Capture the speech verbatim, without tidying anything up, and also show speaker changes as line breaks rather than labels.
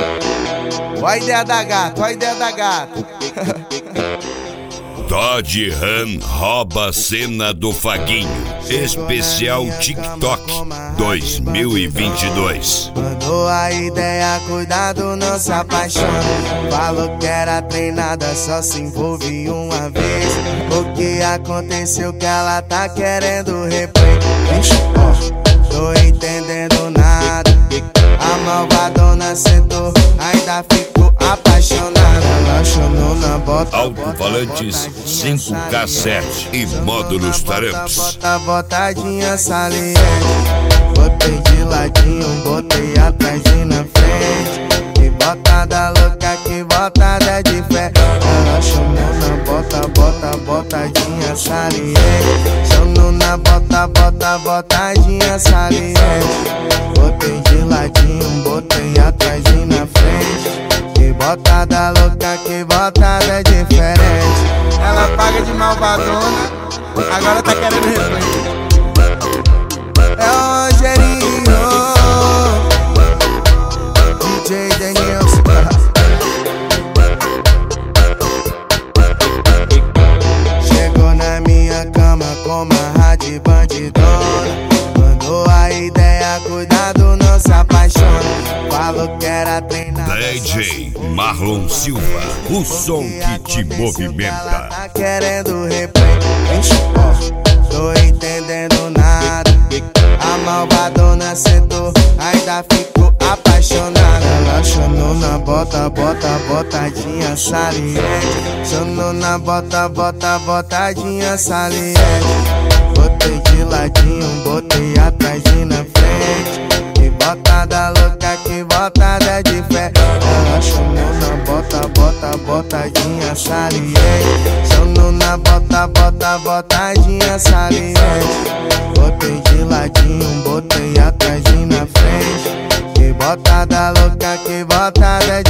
Olha a ideia da gata, olha a ideia da gata.
Dodge Ram rouba a cena do Faguinho. Especial TikTok dois mil e vinte e dois.
Mandou a ideia, cuidado, não se apaixone. Falou que era treinada, só se envolve uma vez. O que aconteceu que ela tá querendo replay? Tô entendendo nada. A malvadona sentou, ainda ficou apaixonada. Ela chamou na bota,
alto-falantes cinco K sete e módulos taramps.
Bota, botadinha saliente. Botei de ladinho, botei atrás e na frente. Que botada louca, que botada de fé. Ela chamou na bota, bota, botadinha saliente. Chamou na bota, bota, botadinha saliente. Botei de ladinho, botei atrás e na frente. Que botada louca, que botada diferente. Ela paga de malvadona, agora tá querendo replay. É o Rogerinho, D J Denilson. Chegou na minha cama com uma rádio bandidona. Mandou a ideia, cuidado, não se apaixone. Falou que era treinado.
D J Marlon Silva, o som que te movimenta.
Tá querendo replay. Tô entendendo nada. A malvadona sentou, ainda ficou apaixonada. Ela chamou na bota, bota, botadinha saliente. Chamou na bota, bota, botadinha saliente. Botei de ladinho, botei atrás e na frente. Que botada louca, que botada de fé. Ela chamou na bota, bota, botadinha saliente. Chamou na bota, bota, botadinha saliente. Botei de ladinho, botei atrás e na frente. Que botada louca, que botada